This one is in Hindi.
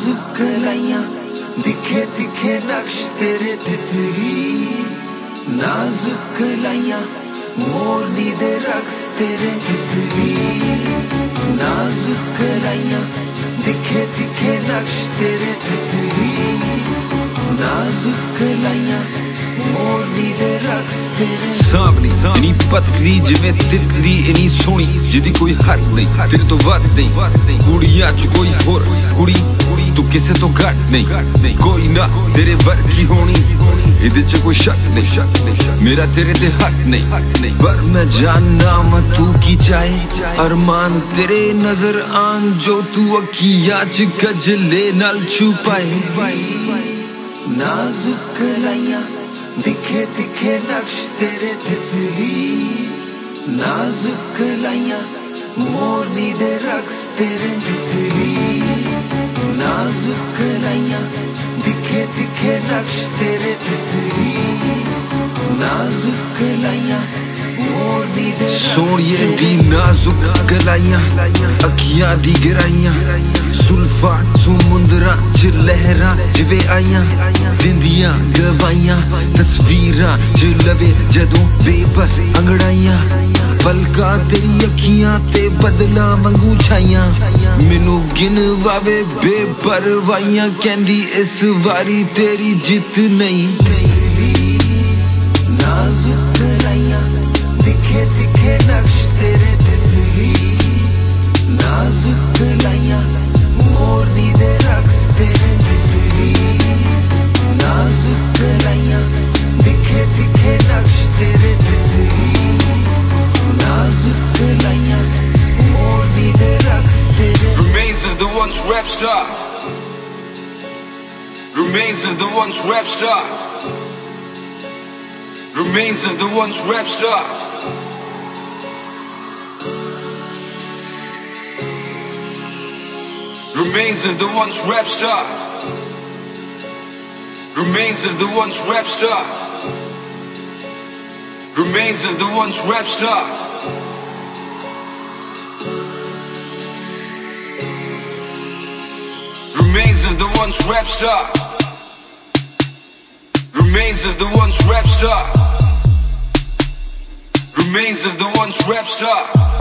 नाजुक कलाइयां दिखे दिखे नक्श तेरे तितली, नाजुक कलाइयां मोरनी दे रक्स तेरे तितली, नाजुक कलाइयां दिखे दिखे नक्श तेरे तितली, नाजुक कलाइयां मोरनी दे रक्स तेरे सांवली इनी पतली जिवें तितली इनी सोहनी जिदी कोई हद नहीं तेरे तो वध नहीं, कुड़ियां च कोई होर कुड़ी तू किसे तो घट नहीं, कोई ना तेरे वर्गी होनी इहदे च कोई शक नहीं, मेरा तेरे ते हक नहीं, पर मैं जानना वा तू की चाहे, अरमान तेरे नजर आन जो तू अखियां च गजले नाल छुपाए, नाजुक कलाइयां दिखे दिखे नक्श तेरे तितली, नाजुक कलाइयां मोरनी दे रक्स तेरे तितली, नाजुक कलाइयां दिखे दिखे नक्श तेरे तितली, नाजुक कलाइयां मोरनी दे सोनिए दी नाजुक गलाइयां अखियां दी गहराइयां जुल्फा समुंदरा च लहरां जिवे आइयां दिंदियां गवाइयां तस्वीरां च लवे जदों बेबस अंगड़ाइयां पलकां तेरी अखियां ते बदला वांगू छाइयां मैनू गिन वावे बेपरवाहियां कहंदी इस वारी तेरी जित नहीं, नाजुक कलाइयां दिखे दिखे नक्श तेरे तितली, नाजुक कलाइयां मोरनी दे रक्स तेरे तितली, नाजुक कलाइयां दिखे दिखे नक्श तेरे तितली, नाजुक कलाइयां मोरनी दे रक्स तेरे remains of the once rap star, remains of the once rap star, remains of the once rap star, remains of the once rap star, remains of the once rap star, remains of the once rap star, remains of the once rap star, remains of the once rap star, remains of the once rap star.